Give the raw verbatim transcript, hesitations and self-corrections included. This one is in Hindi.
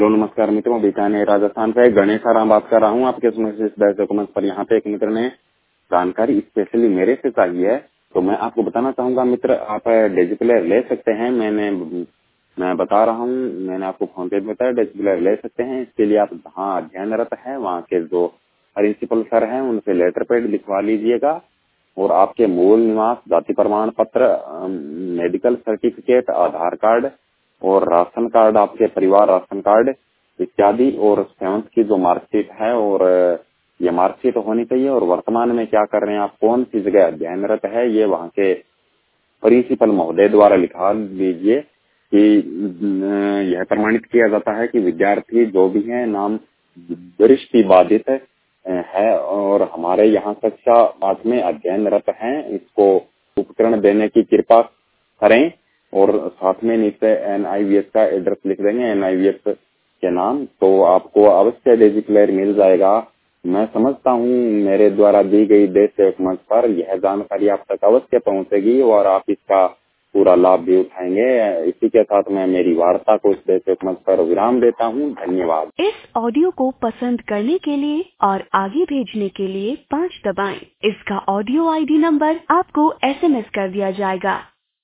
तो नमस्कार मित्रों, बीकानेर राजस्थान से गणेश राम बात कर रहा हूँ आपके डॉक्यूमेंट पर। यहाँ पे एक मित्र ने जानकारी स्पेशली मेरे से चाहिए है, तो मैं आपको बताना चाहूंगा मित्र, आप डिजिप्लेयर ले सकते हैं। मैंने मैं बता रहा हूँ, मैंने आपको फोन पे बताया डिजिप्लेयर ले सकते हैं। इसके लिए आप जहाँ अध्ययनरत है वहाँ के जो प्रिंसिपल सर हैं उनसे लेटर पेड लिखवा लीजिएगा और आपके मूल निवास, जाति प्रमाण पत्र, मेडिकल सर्टिफिकेट, आधार कार्ड और राशन कार्ड, आपके परिवार राशन कार्ड इत्यादि, और सेवंथ की जो मार्कशीट है, और ये मार्कशीट होनी चाहिए। और वर्तमान में क्या कर रहे हैं आप, कौन सी जगह अध्ययनरत है, ये वहाँ के प्रिंसिपल महोदय द्वारा लिखा दीजिए कि यह प्रमाणित किया जाता है कि विद्यार्थी जो भी है नाम दृष्टि बाधित है और हमारे यहाँ कक्षा आठ में अध्ययनरत हैं। इसको उपकरण देने की कृपा करें और साथ में नीचे एन आई वी एस का एड्रेस लिख देंगे, एन आई वी एस के नाम, तो आपको अवश्य डिजिप्लेयर मिल जाएगा। मैं समझता हूँ मेरे द्वारा दी गई देश सेवक मंच पर यह जानकारी आप तक अवश्य पहुँचेगी और आप इसका पूरा लाभ भी उठाएंगे। इसी के साथ मैं मेरी वार्ता को इस देश सेवक मंच पर विराम देता हूँ। धन्यवाद। इस ऑडियो को पसंद करने के लिए और आगे भेजने के लिए पाँच दबाएं। इसका ऑडियो आई डी नंबर आपको एस एम एस कर दिया जाएगा।